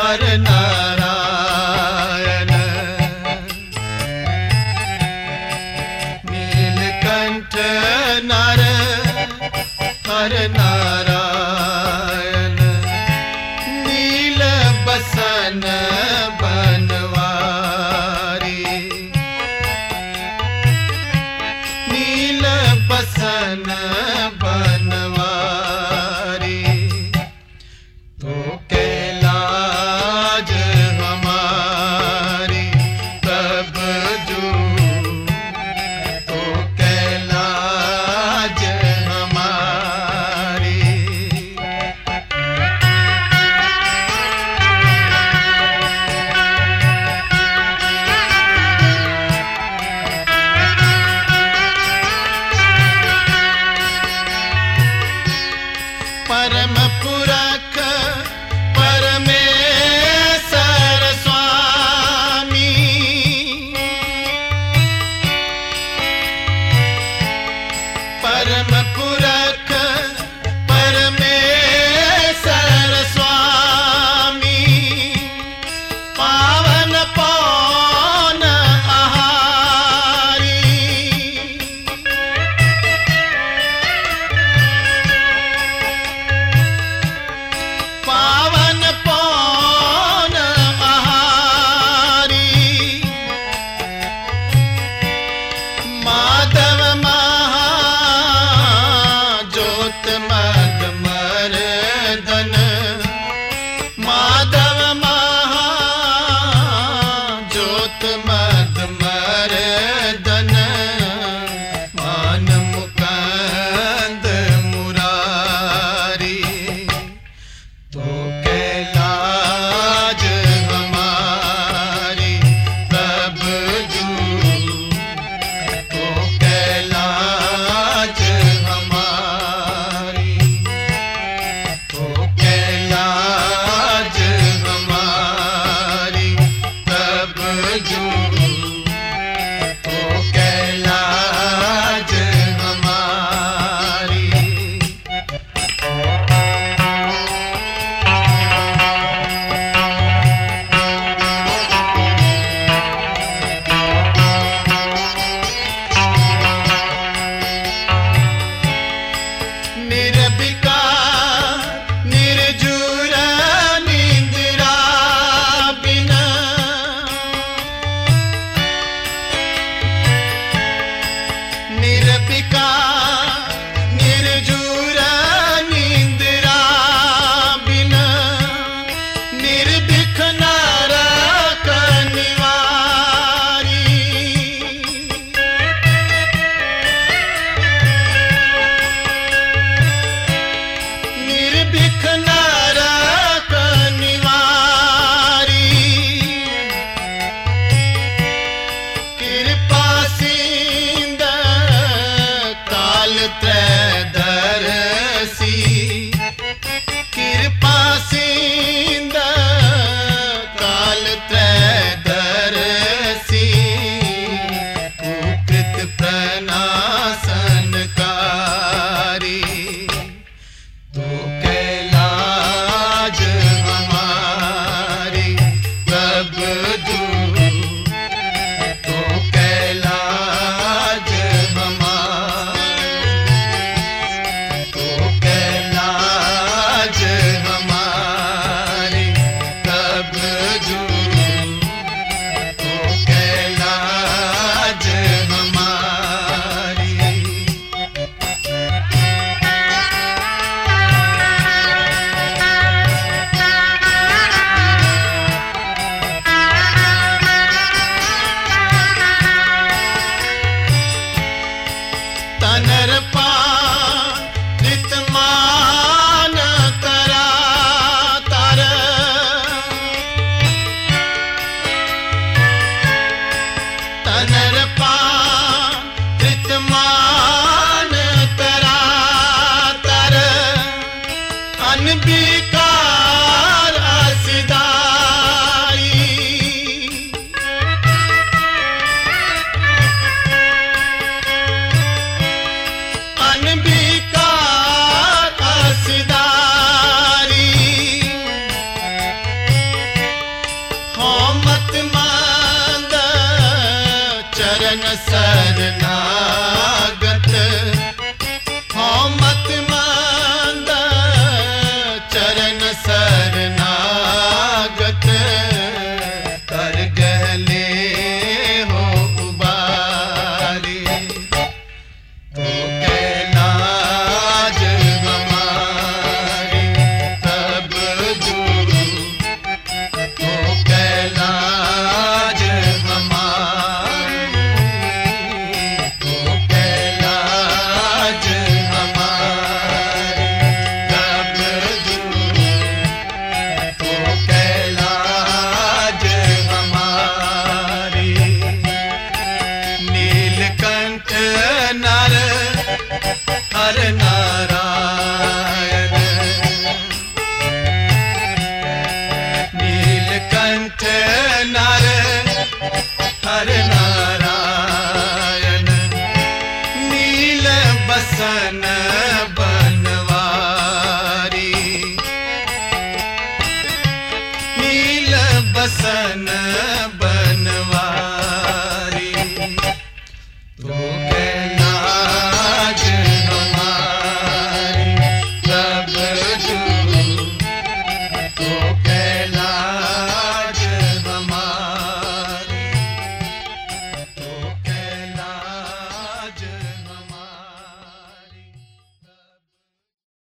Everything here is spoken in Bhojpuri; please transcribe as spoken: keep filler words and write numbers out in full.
हर नारायण नीलकंठ नर हर नारायण नील बसन बनवारी नील बसन बनवारी तो कैलाज हमारी तब जो तो कैलाज हमारी परम पुरख परमेश्वर स्वामी परम पुरख परमेश्वर स्वामी पावन पौन आहारी पावन पौन आहारी माधव महाज्योत मद मर्दन माधव महाज्योत मद मर्दन मान मुकुंद मुरारी तो कैलाज हमारी तब जो तो कैलाज हमारी तो कैलाज हमारी तब जो तो कैलाज हमारी निर्विकार निर्जुर निंद्रा बिना निर्विकार निर्जुर निंद्रा बिना निर्भीक नरक निवारी निर्भीक नरक निवारी कृपा सिंध काल त्रयदर्शी कृपा सिंध काल त्रयदर्शी कुकृत प्रणाशनकारी तो कैलाज हमारी तब जो तो कैलाज हमारी तो कैलाज हमारी तब जो तो कैलाज हमारी तनर पान रितमान करा तर तनर पान रितमान करा तर अनविकार असिदाई अनविकार असिदाई बसन बनवारी, नील बसन